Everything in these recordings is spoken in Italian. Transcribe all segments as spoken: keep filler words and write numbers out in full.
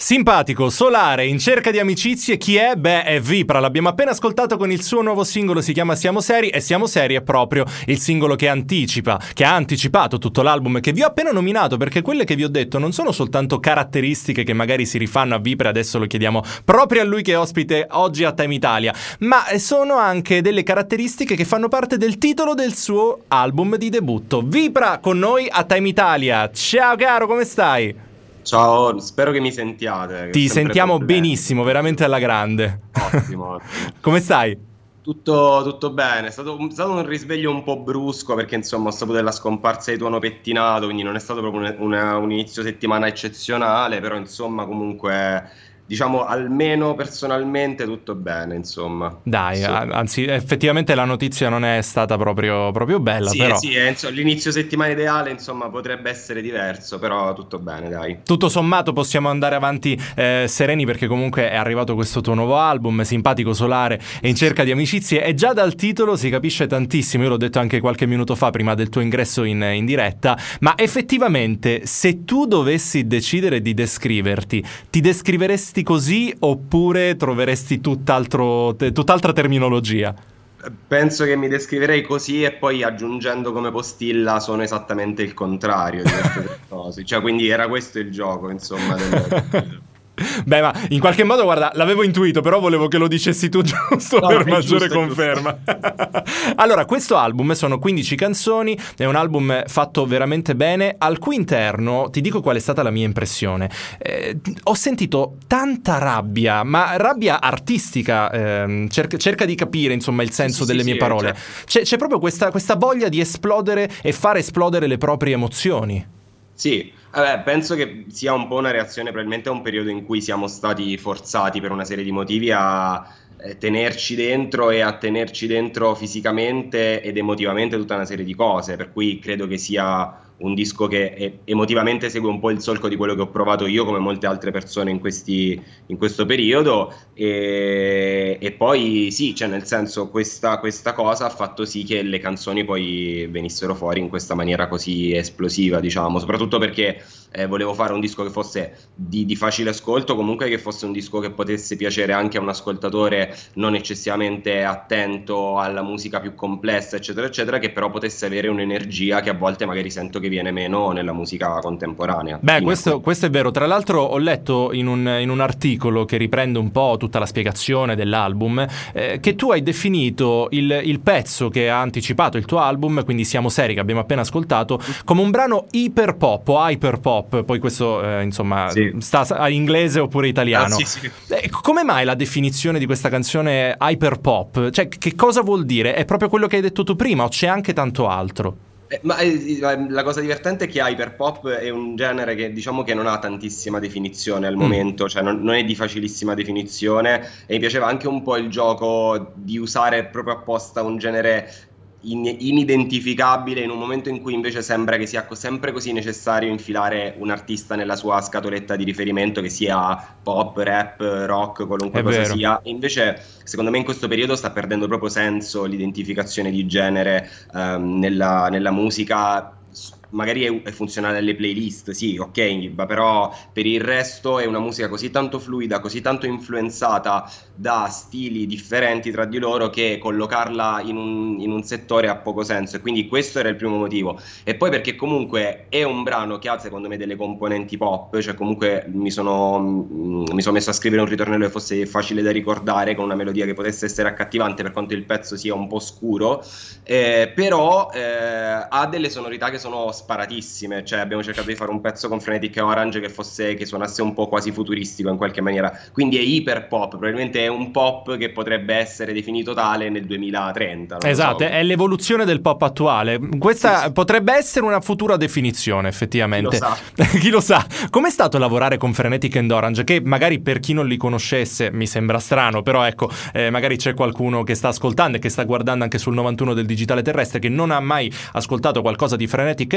Simpatico, solare, in cerca di amicizie, chi è? Beh, è Vipra, l'abbiamo appena ascoltato con il suo nuovo singolo, si chiama Siamo Seri, e Siamo Seri è proprio il singolo che anticipa, che ha anticipato tutto l'album che vi ho appena nominato, perché quelle che vi ho detto non sono soltanto caratteristiche che magari si rifanno a Vipra, adesso lo chiediamo proprio a lui che è ospite oggi a Time Italia, ma sono anche delle caratteristiche che fanno parte del titolo del suo album di debutto. Vipra con noi a Time Italia, ciao caro, come stai? Ciao, spero che mi sentiate. Ti sentiamo problemi. benissimo, veramente alla grande. Ottimo, ottimo. Come stai? Tutto, tutto bene, è stato, è stato un risveglio un po' brusco perché insomma ho saputo della scomparsa di Tuono Pettinato, quindi non è stato proprio un, una, un inizio settimana eccezionale, però insomma comunque... diciamo almeno personalmente tutto bene, insomma. Dai, sì. Anzi effettivamente la notizia non è stata proprio, proprio bella, sì, però sì, è, insomma, l'inizio settimana ideale insomma potrebbe essere diverso, però tutto bene, dai. Tutto sommato possiamo andare avanti eh, sereni, perché comunque è arrivato questo tuo nuovo album, Simpatico, solare e in cerca di amicizie, e già dal titolo si capisce tantissimo, io l'ho detto anche qualche minuto fa prima del tuo ingresso in, in diretta, ma effettivamente se tu dovessi decidere di descriverti, ti descriveresti così oppure troveresti tutt'altro, tutt'altra terminologia? Penso che mi descriverei così e poi aggiungendo come postilla sono esattamente il contrario di queste tre cose, cioè quindi era questo il gioco insomma del... Beh, ma in qualche modo, guarda, l'avevo intuito, però volevo che lo dicessi tu giusto no, per maggiore giusto, conferma. Allora, questo album sono quindici canzoni, è un album fatto veramente bene, al cui interno, ti dico qual è stata la mia impressione. Eh, ho sentito tanta rabbia, ma rabbia artistica, eh, cerca, cerca di capire, insomma, il senso sì, delle sì, mie sì, parole. Certo. C'è, c'è proprio questa, questa voglia di esplodere e far esplodere le proprie emozioni. Sì, vabbè, penso che sia un po' una reazione probabilmente a un periodo in cui siamo stati forzati per una serie di motivi a eh, tenerci dentro e a tenerci dentro fisicamente ed emotivamente tutta una serie di cose, per cui credo che sia un disco che è, emotivamente segue un po' il solco di quello che ho provato io come molte altre persone in, questi, in questo periodo e, e poi sì, cioè nel senso questa, questa cosa ha fatto sì che le canzoni poi venissero fuori in questa maniera così esplosiva, diciamo, soprattutto perché eh, volevo fare un disco che fosse di, di facile ascolto, comunque che fosse un disco che potesse piacere anche a un ascoltatore non eccessivamente attento alla musica più complessa eccetera eccetera, che però potesse avere un'energia che a volte magari sento che viene meno nella musica contemporanea. Beh, questo, questo è vero. Tra l'altro ho letto in un, in un articolo che riprende un po' tutta la spiegazione dell'album eh, che tu hai definito il, il pezzo che ha anticipato il tuo album, quindi Siamo Seri, che abbiamo appena ascoltato, come un brano iper pop o hyper pop, poi questo eh, insomma sì. sta a inglese oppure italiano. Ah, sì, sì. Eh, come mai la definizione di questa canzone hyper pop? Cioè, che cosa vuol dire? È proprio quello che hai detto tu prima o c'è anche tanto altro? Eh, ma eh, la cosa divertente è che hyperpop è un genere che diciamo che non ha tantissima definizione al mm. momento, cioè non, non è di facilissima definizione, e mi piaceva anche un po' il gioco di usare proprio apposta un genere in, inidentificabile in un momento in cui invece sembra che sia sempre così necessario infilare un artista nella sua scatoletta di riferimento, che sia pop, rap, rock, qualunque è cosa vero. sia. Invece secondo me in questo periodo sta perdendo proprio senso l'identificazione di genere um, nella, nella musica. Magari è, è funzionale alle playlist, sì, ok, ma però per il resto è una musica così tanto fluida, così tanto influenzata da stili differenti tra di loro, che collocarla in un, in un settore ha poco senso, e quindi questo era il primo motivo. E poi perché comunque è un brano che ha secondo me delle componenti pop, cioè comunque mi sono, mi sono messo a scrivere un ritornello che fosse facile da ricordare, con una melodia che potesse essere accattivante per quanto il pezzo sia un po' scuro, eh, però eh, ha delle sonorità che sono sparatissime, cioè abbiamo cercato di fare un pezzo con Frenetic e Orange che fosse, che suonasse un po' quasi futuristico in qualche maniera, quindi è iper pop, probabilmente è un pop che potrebbe essere definito tale nel duemilatrenta. Esatto, so. È l'evoluzione del pop attuale, questa sì, sì. potrebbe essere una futura definizione effettivamente. Chi lo sa. Chi lo sa. Com'è stato lavorare con Frenetic and Orange, che magari per chi non li conoscesse mi sembra strano, però ecco, eh, magari c'è qualcuno che sta ascoltando e che sta guardando anche sul novantuno del Digitale Terrestre che non ha mai ascoltato qualcosa di Frenetic and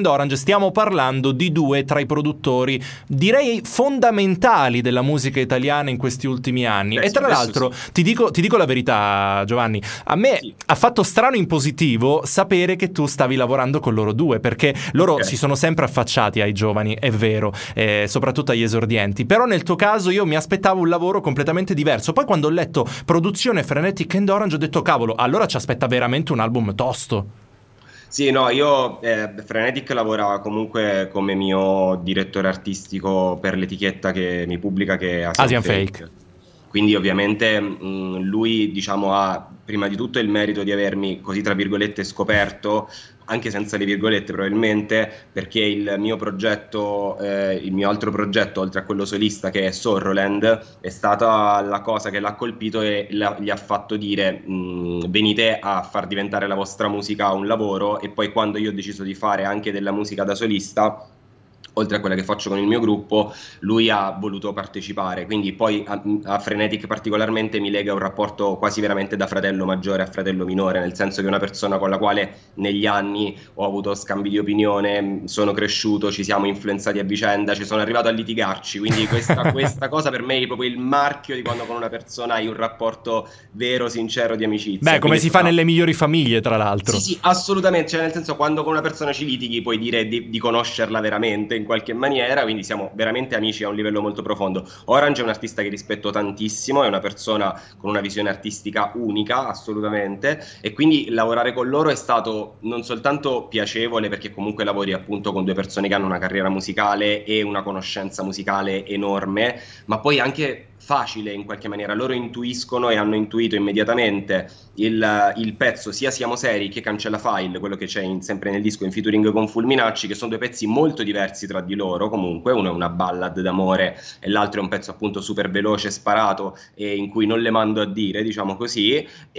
and Orange stiamo parlando di due tra i produttori, direi fondamentali della musica italiana in questi ultimi anni. Beh, e tra l'altro sì. ti, dico, ti dico la verità, Giovanni, a me sì. ha fatto strano in positivo sapere che tu stavi lavorando con loro due, perché loro okay. si sono sempre affacciati ai giovani, è vero, eh, soprattutto agli esordienti, però nel tuo caso io mi aspettavo un lavoro completamente diverso. Poi quando ho letto produzione Frenetic and Orange ho detto cavolo, allora ci aspetta veramente un album tosto. Sì, no, io eh, Frenetic lavora comunque come mio direttore artistico per l'etichetta che mi pubblica, che è Asian, Asian Fake. Fake. Quindi ovviamente mh, lui, diciamo, ha prima di tutto il merito di avermi così, tra virgolette, scoperto, anche senza le virgolette probabilmente, perché il mio progetto, eh, il mio altro progetto, oltre a quello solista che è Sorroland, è stata la cosa che l'ha colpito e la, gli ha fatto dire mh, venite a far diventare la vostra musica un lavoro. E poi quando io ho deciso di fare anche della musica da solista, oltre a quella che faccio con il mio gruppo, lui ha voluto partecipare, quindi poi a, a Frenetic particolarmente mi lega un rapporto quasi veramente da fratello maggiore a fratello minore, nel senso che è una persona con la quale negli anni ho avuto scambi di opinione, sono cresciuto, ci siamo influenzati a vicenda, ci sono arrivato a litigarci, quindi questa, questa cosa per me è proprio il marchio di quando con una persona hai un rapporto vero, sincero di amicizia. Beh, come quindi si fa no. nelle migliori famiglie, tra l'altro. Sì, sì, assolutamente, cioè nel senso quando con una persona ci litighi puoi dire di, di conoscerla veramente in qualche maniera, quindi siamo veramente amici a un livello molto profondo. Orange è un artista che rispetto tantissimo, è una persona con una visione artistica unica, assolutamente, e quindi lavorare con loro è stato non soltanto piacevole, perché comunque lavori appunto con due persone che hanno una carriera musicale e una conoscenza musicale enorme, ma poi anche facile in qualche maniera. Loro intuiscono e hanno intuito immediatamente il, il pezzo sia Siamo Seri che Cancella File, quello che c'è in, sempre nel disco in featuring con Fulminacci, che sono due pezzi molto diversi tra di loro comunque. Uno è una ballad d'amore e l'altro è un pezzo appunto super veloce, sparato, e in cui non le mando a dire, diciamo così,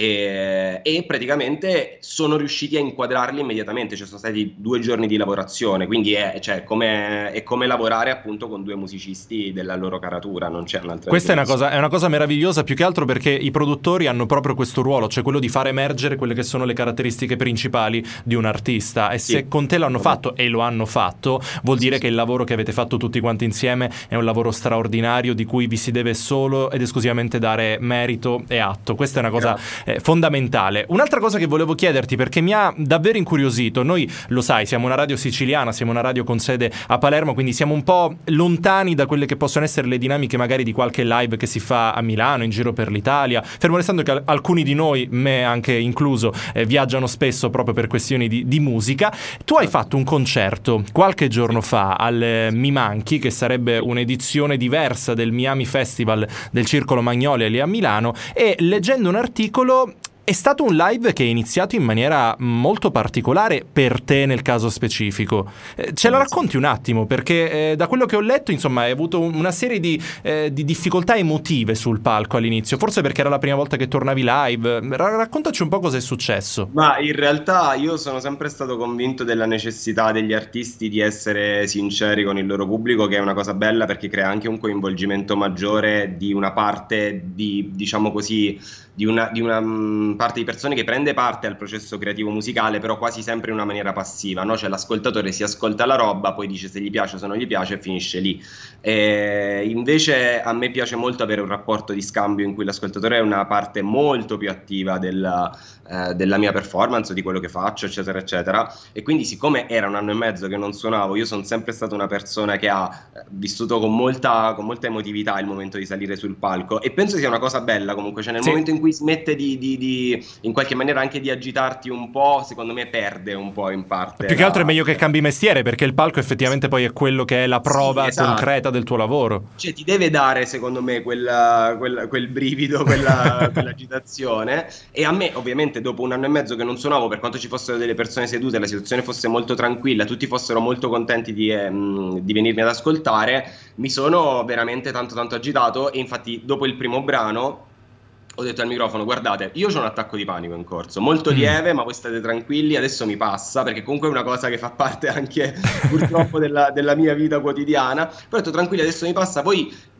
e, e praticamente sono riusciti a inquadrarli immediatamente. Ci sono stati due giorni di lavorazione, quindi è, cioè, come, è come lavorare appunto con due musicisti della loro caratura, non c'è un'altra. Questa è una cosa, è una cosa meravigliosa, più che altro perché i produttori hanno proprio questo ruolo, cioè quello di far emergere quelle che sono le caratteristiche principali di un artista, e se sì. con te l'hanno fatto, e lo hanno fatto, vuol dire sì, che sì. il lavoro che avete fatto tutti quanti insieme è un lavoro straordinario di cui vi si deve solo ed esclusivamente dare merito e atto. Questa è una cosa eh, fondamentale. Un'altra cosa che volevo chiederti, perché mi ha davvero incuriosito, noi lo sai, siamo una radio siciliana, siamo una radio con sede a Palermo, quindi siamo un po' lontani da quelle che possono essere le dinamiche magari di qualche live che si fa a Milano, in giro per l'Italia, fermo restando che alcuni di noi, me anche incluso, eh, viaggiano spesso proprio per questioni di, di musica. Tu hai fatto un concerto qualche giorno fa al eh, Mi Manchi, che sarebbe un'edizione diversa del Miami Festival del Circolo Magnolia lì a Milano, e leggendo un articolo è stato un live che è iniziato in maniera molto particolare per te nel caso specifico. Eh, ce la racconti un attimo? Perché eh, da quello che ho letto, insomma, hai avuto una serie di, eh, di difficoltà emotive sul palco all'inizio, forse perché era la prima volta che tornavi live. R- raccontaci un po' cosa è successo. Ma in realtà io sono sempre stato convinto della necessità degli artisti di essere sinceri con il loro pubblico, che è una cosa bella perché crea anche un coinvolgimento maggiore di una parte di, diciamo così, di una, di una mh, parte di persone che prende parte al processo creativo musicale, però quasi sempre in una maniera passiva, no? Cioè l'ascoltatore si ascolta la roba, poi dice se gli piace o se non gli piace e finisce lì. E invece a me piace molto avere un rapporto di scambio in cui l'ascoltatore è una parte molto più attiva della, eh, della mia performance, di quello che faccio, eccetera eccetera. E quindi, siccome era un anno e mezzo che non suonavo, io sono sempre stata una persona che ha vissuto con molta, con molta emotività il momento di salire sul palco, e penso sia una cosa bella comunque, cioè nel sì. momento in cui smette di, di, di in qualche maniera anche di agitarti un po', secondo me perde un po' in parte. Più che altro è meglio che cambi mestiere, perché il palco effettivamente poi è quello che è la prova sì, esatto. concreta del tuo lavoro. Cioè ti deve dare, secondo me, quella, quella, quel brivido, quella, quell'agitazione. E a me ovviamente dopo un anno e mezzo che non suonavo, per quanto ci fossero delle persone sedute, la situazione fosse molto tranquilla, tutti fossero molto contenti di, ehm, di venirmi ad ascoltare, mi sono veramente tanto tanto agitato. E infatti dopo il primo brano ho detto al microfono: guardate, io ho un attacco di panico in corso, molto lieve, mm. ma voi state tranquilli, adesso mi passa, perché comunque è una cosa che fa parte anche purtroppo della, della mia vita quotidiana. Però ho detto tranquilli, adesso mi passa, voi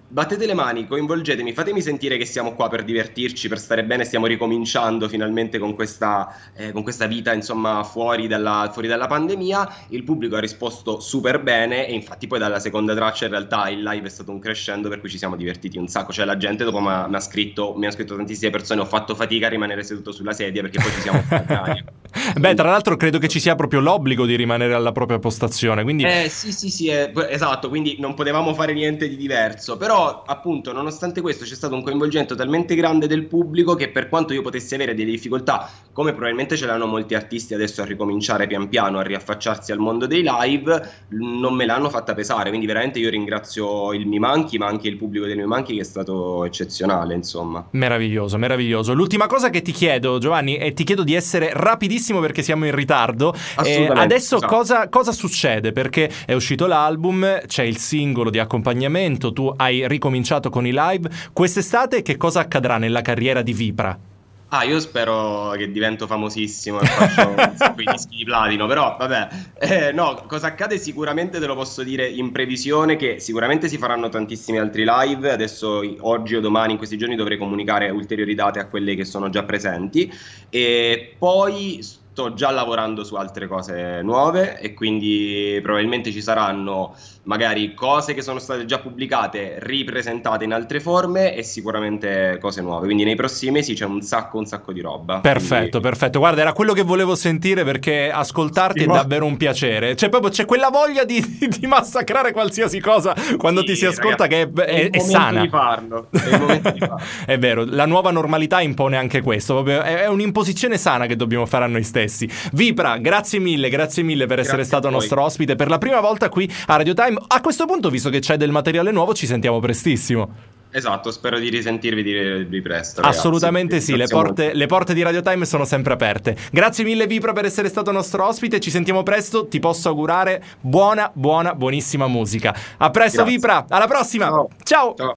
battete le mani, coinvolgetemi, fatemi sentire che siamo qua per divertirci, per stare bene, stiamo ricominciando finalmente con questa, eh, con questa vita, insomma, fuori dalla, fuori dalla pandemia. Il pubblico ha risposto super bene e infatti poi dalla seconda traccia in realtà il live è stato un crescendo, per cui ci siamo divertiti un sacco. Cioè la gente dopo mi ha scritto, mi ha scritto tantissime persone, ho fatto fatica a rimanere seduto sulla sedia perché poi ci siamo fatti. Beh, tra l'altro credo che ci sia proprio l'obbligo di rimanere alla propria postazione, quindi... Eh sì sì sì, è, esatto, quindi non potevamo fare niente di diverso, però appunto nonostante questo c'è stato un coinvolgimento talmente grande del pubblico che per quanto io potessi avere delle difficoltà, come probabilmente ce l'hanno molti artisti adesso a ricominciare pian piano a riaffacciarsi al mondo dei live, non me l'hanno fatta pesare, quindi veramente io ringrazio il Mi Manchi ma anche il pubblico del Mi Manchi che è stato eccezionale, insomma. Meraviglioso, meraviglioso. L'ultima cosa che ti chiedo, Giovanni, e ti chiedo di essere rapidissimo perché siamo in ritardo. Eh, adesso esatto. cosa, cosa succede? Perché è uscito l'album, c'è il singolo di accompagnamento, tu hai ricominciato con i live. Quest'estate che cosa accadrà nella carriera di Vipra? Ah, io spero che divento famosissimo e faccio un sacco di dischi di platino, però vabbè, eh, no, cosa accade sicuramente te lo posso dire in previsione, che sicuramente si faranno tantissimi altri live, adesso oggi o domani in questi giorni dovrei comunicare ulteriori date a quelle che sono già presenti e poi sto già lavorando su altre cose nuove e quindi probabilmente ci saranno magari cose che sono state già pubblicate, ripresentate in altre forme e sicuramente cose nuove. Quindi nei prossimi mesi c'è un sacco, un sacco di roba. Perfetto, quindi... perfetto. Guarda, era quello che volevo sentire perché ascoltarti sì, è davvero un piacere. C'è proprio c'è quella voglia di, di massacrare qualsiasi cosa quando sì, ti si ascolta, ragazzi, che è, è, è, è sana. Di farlo. È il momento di farlo. È vero, la nuova normalità impone anche questo. È, è un'imposizione sana che dobbiamo fare a noi stessi. Vipra, grazie mille, grazie mille per essere grazie stato nostro ospite per la prima volta qui a Radio Time. A questo punto, visto che c'è del materiale nuovo, ci sentiamo prestissimo. Esatto, spero di risentirvi di, di presto. Ragazzi. Assolutamente sì, le porte, le porte di Radio Time sono sempre aperte. Grazie mille Vipra per essere stato nostro ospite, ci sentiamo presto, ti posso augurare buona, buona, buonissima musica. A presto. Grazie. Vipra, alla prossima. Ciao. Ciao. Ciao.